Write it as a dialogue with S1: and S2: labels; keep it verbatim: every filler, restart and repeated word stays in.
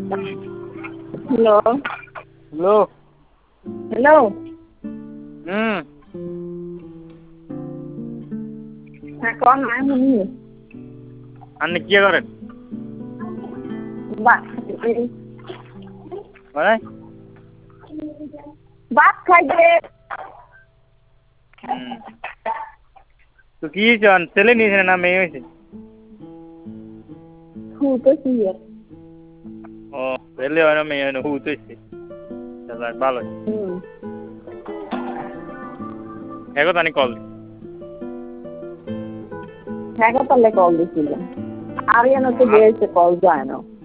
S1: hello
S2: hello
S1: hello
S2: হুম
S1: হ্যাঁ কন আমি শুনি
S2: আপনি কি করেন
S1: ভাত
S2: মানে
S1: ভাত খাইবে
S2: হুম তো কি হয়েছে ছেলে নিয়েছে না মেয়ে হয়েছে
S1: শুতেছি
S2: ও ছেলে হয় না মেয়ে হয় না হুতেছে ভালো
S1: হুম
S2: এখন তানি কল
S1: হ্যাঁ তাহলে কল দিছিলাম আর যেন তো বেড়েছে কল যায় না